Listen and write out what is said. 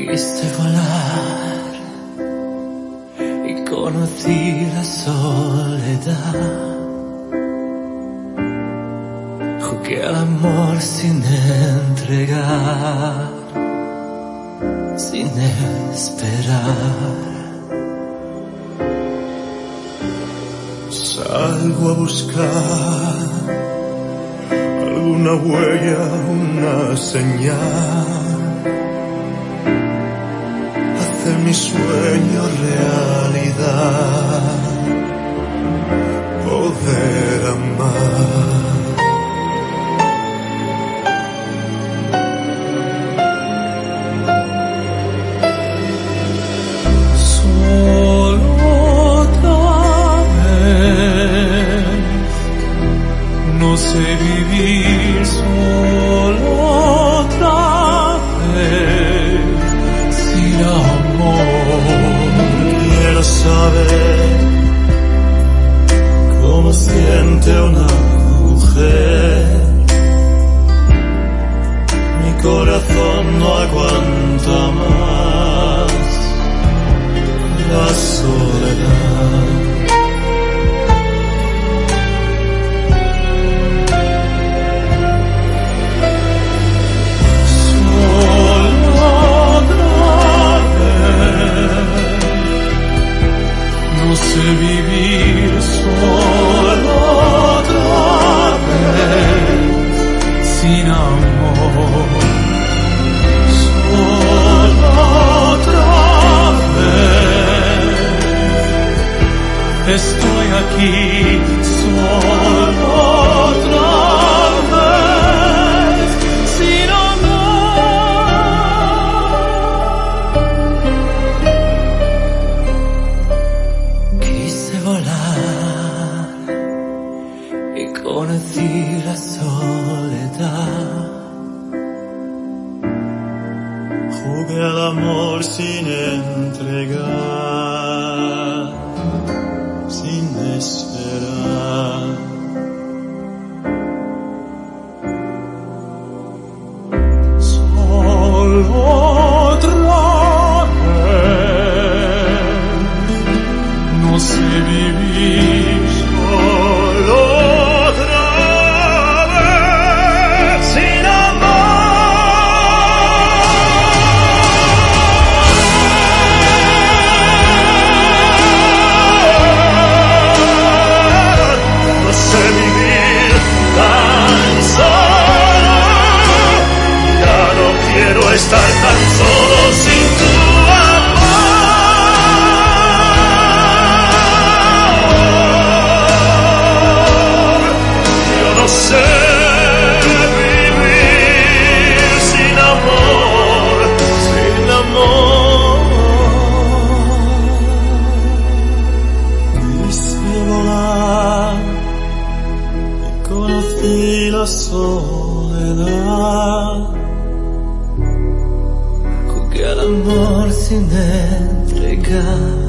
Quise volar y conocí la soledad. Jugué al amor sin entregar, sin esperar. Salgo a buscar alguna huella, una señal, hacer mi sueño realidad, poder amar. No sé vivir solo otra vez sin amor. Quiero saber cómo siente una mujer. Mi corazón no aguanta más la soledad. No sé vivir solo otra vez sin amor, solo otra vez. Estoy aquí solo otra vez sin y conocí la soledad. Jugué al amor sin entregar, sin esperar. Solo otra vez. No sé vivir solo otra vez sin amor. No sé vivir tan solo. Ya no quiero estar tan solo sin tu no sé vivir sin amor, sin amor. Quise volar y conocí la soledad. Jugué al amor sin entregar,